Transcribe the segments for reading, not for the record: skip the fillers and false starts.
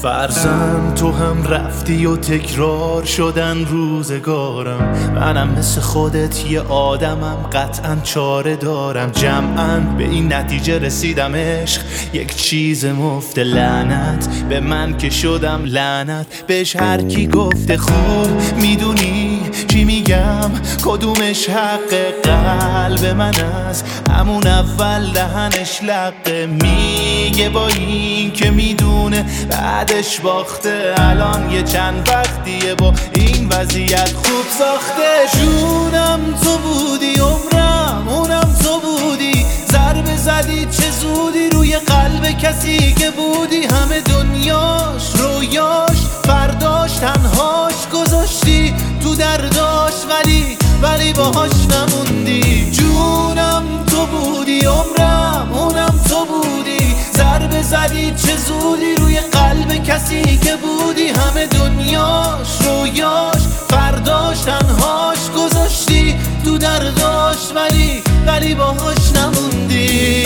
فرزند تو هم رفتی و تکرار شدن روزگارم. منم مثل خودت یه آدمم، قطعا چاره دارم. جمعاً به این نتیجه رسیدم عشق یک چیز مفت. لعنت به من که شدم لعنت بهش. هر کی گفته خوب میدونی چی میگم، کدومش حق قلب من است. همون اول دهنش لقه میگه با این که میدونه بعدش باخته. الان یه چند وقتیه با این وضعیت خوب ساخته. جونم تو بودی، عمرم اونم تو بودی. ضربه زدی چه زودی روی قلب کسی که بودی. همه دنیاش رویاش فرداش تنهاش گذاشتی تو درداش، ولی باهاش نموندی. جونم تو بودی، عمرم اونم تو بودی. ضربه زدی چه زودی روی قلب کسی که بودی. همه دنیاش رویاش فرداش تنهاش گذاشتی تو درداش، ولی باهاش نموندی.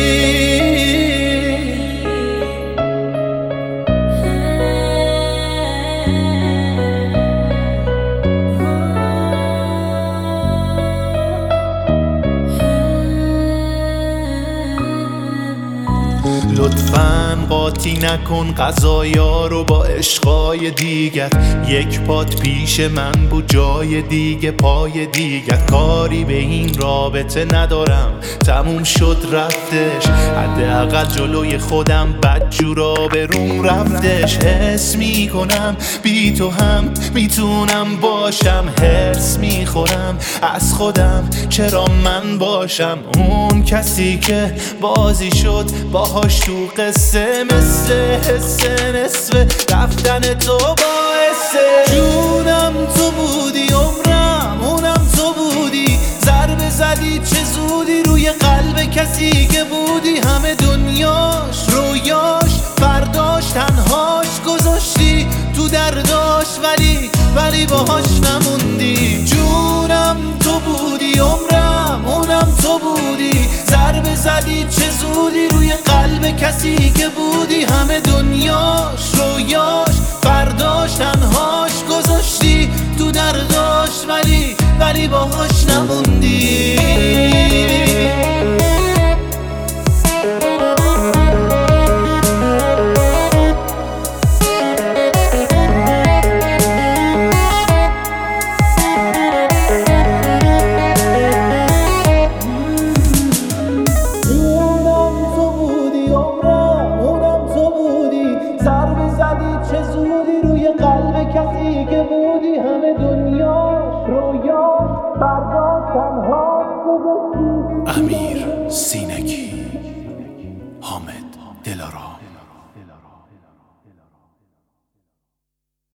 لطفاً قاطی نکن قضایا رو با عشقای دیگت. یک پات پیش من بود، جای دیگه پای دیگت. کاری به این رابطه ندارم، تموم شد رفتش. حداقل جلوی خودم بدجورا به روم رفتش. حس میکنم بی تو هم میتونم باشم. حرص میخورم از خودم چرا من باشم اون کسی که بازی شد باهاش تو قصه. مثل حس نصف رفتن تو باعثه. جونم تو بودی، عمرم اونم تو بودی. ضربه زدی چه زودی روی قلب کسی که بودی. همه دنیاش رویاش فرداش تنهاش گذاشتی تو درداش، ولی باهاش نموندی. جونم تو بودی، عمرم اونم تو بودی. ضربه زدی چه زودی روی قلب کسی که بودی. همه دنیاش رویاش فرداش تنهاش گذاشتی تو درداش، ولی باهاش نموندی. چه زودی روی قلب کسی که بودی. همه دنیاش رویاش برداشت تنها گذاشتی. امیر سین